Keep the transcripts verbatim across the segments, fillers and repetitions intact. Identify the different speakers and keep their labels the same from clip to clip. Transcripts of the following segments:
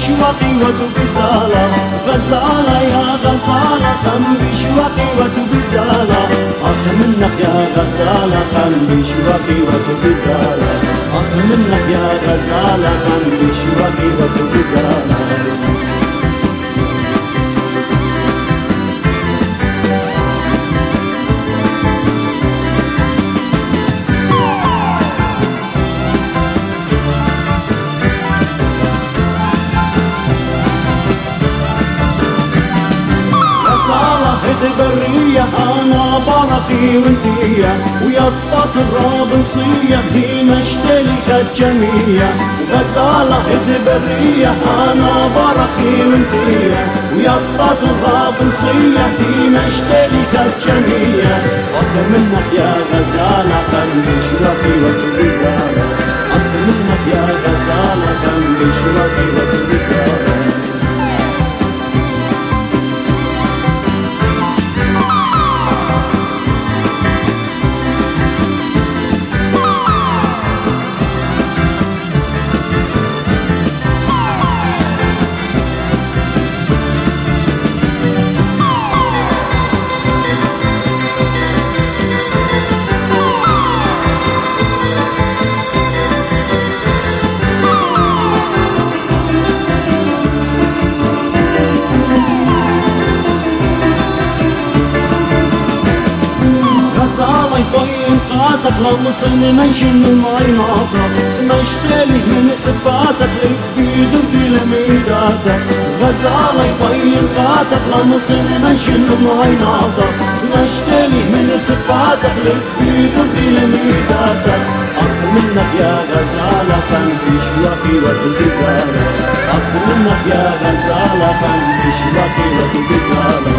Speaker 1: بشوقي وتبزالة غزالة يا غزالة قم بشوقي وتبزالة أخ منك يا غزالة قم بشوقي وتبزالة أخ منك يا غزالة قم بشوقي وتبزالة برية أنا برخي وانتية ويا الطراب نصية هي مشتلي خجمية غزالة هد برية أنا برخي وانتية ويا الطراب نصية هي مشتلي خجمية أخ منك يا غزالة قلبي شوقي وتبزالة أخ منك يا غزالة قلبي شوقي وتبزالة طين قاتك لمصن منشن الماي ناطق مشتلي من سباتك لك بيدردي لميداتك غزالي طين قاتك لمصن منشن الماي ناطق مشتلي من سباتك لك بيدردي لميداتك أخ منك يا غزالة كان بشوقي وتبزالة أخ منك يا غزالة كان بشوقي وتبزالة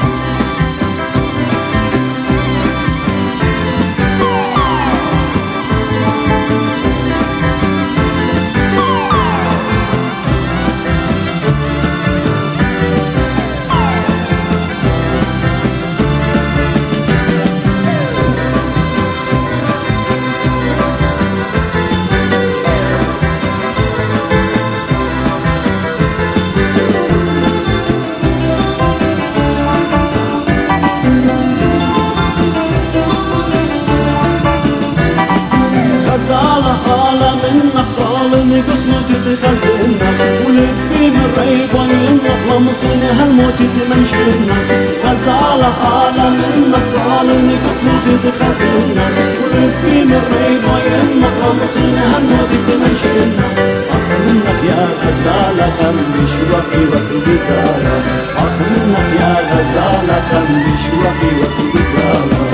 Speaker 1: غزالة حالة منك صالني قسمه تتخزنك ولبي من ريبة ينك لمصن هالموت تمنشنك غزالة حالة منك صالني قسمه تتخزنك ولبي من ريبة ينك لمصن هالموت تمنشنك أخ منك يا غزالة قم بشوقي وتبزالة أخ منك يا غزالة قم بشوقي وتبزالة